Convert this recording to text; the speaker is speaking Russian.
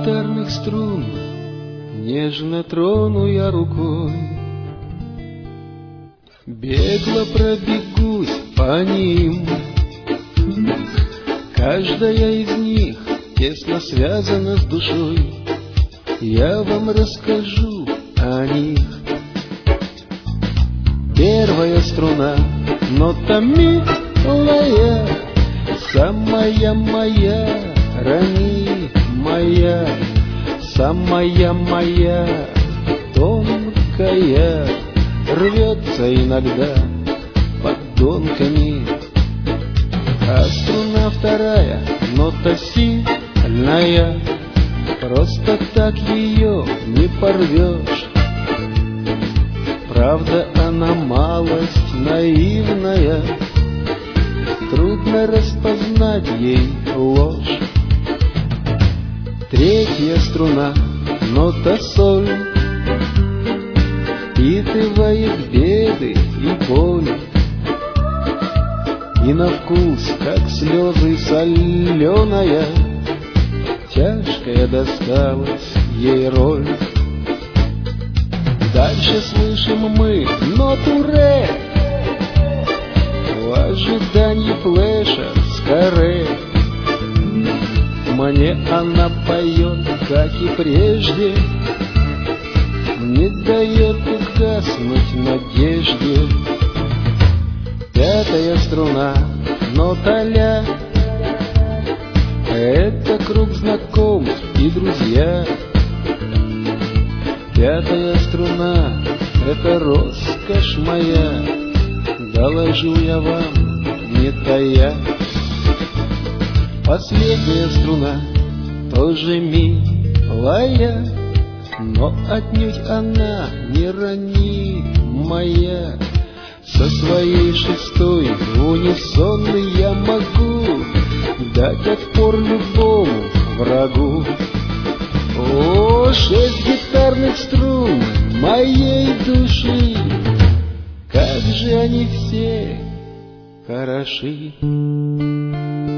гитарных струн нежно трону я рукой. Бегло пробегусь по ним, каждая из них тесно связана с душой. Я вам расскажу о них. Первая струна, нота милая, самая моя, ранимая, самая моя, тонкая, рвется иногда поддонками. А струна вторая, нота сильная, просто так ее не порвешь. Правда, она малость наивная, трудно распознать ей ложь. Третья струна, нота соль, впитывает беды и боль, и на вкус, как слезы соленая, тяжкая досталась ей роль. Дальше слышим мы ноту ре, в ожидании флеша скорее. Мне она поет, как и прежде, не дает угаснуть надежде. Пятая струна, нота ля, это круг знакомств и друзья. Пятая струна, это роскошь моя, доложу я вам, не тая. Последняя струна, тоже милая, но отнюдь она не ранимая. Со своей шестой в унисонный я могу дать отпор любому врагу. О, 6 гитарных струн моей души, как же они все хороши.